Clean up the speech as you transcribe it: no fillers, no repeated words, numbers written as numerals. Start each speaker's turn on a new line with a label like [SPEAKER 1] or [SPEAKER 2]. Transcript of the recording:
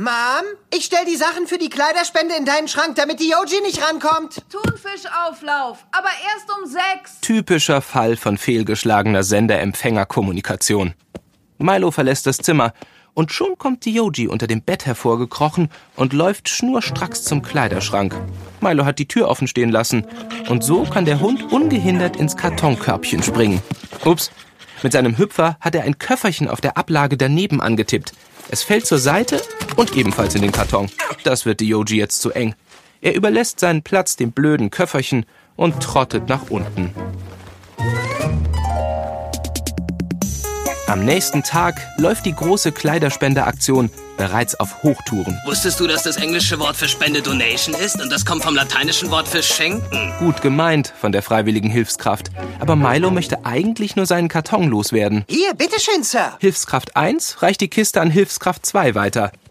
[SPEAKER 1] Mom, ich stell die Sachen für die Kleiderspende in deinen Schrank, damit die Yoji nicht rankommt.
[SPEAKER 2] Thunfischauflauf, aber erst um 6.
[SPEAKER 3] Typischer Fall von fehlgeschlagener Sender-Empfänger-Kommunikation. Milo verlässt das Zimmer und schon kommt die Yoji unter dem Bett hervorgekrochen und läuft schnurstracks zum Kleiderschrank. Milo hat die Tür offen stehen lassen und so kann der Hund ungehindert ins Kartonkörbchen springen. Ups, mit seinem Hüpfer hat er ein Köfferchen auf der Ablage daneben angetippt. Es fällt zur Seite und ebenfalls in den Karton. Das wird die Yoji jetzt zu eng. Er überlässt seinen Platz dem blöden Köfferchen und trottet nach unten. Am nächsten Tag läuft die große Kleiderspendeaktion bereits auf Hochtouren.
[SPEAKER 4] Wusstest du, dass das englische Wort für Spende Donation ist und das kommt vom lateinischen Wort für schenken?
[SPEAKER 3] Gut gemeint von der freiwilligen Hilfskraft. Aber Milo möchte eigentlich nur seinen Karton loswerden.
[SPEAKER 1] Hier, bitteschön, Sir.
[SPEAKER 3] Hilfskraft 1 reicht die Kiste an Hilfskraft 2 weiter.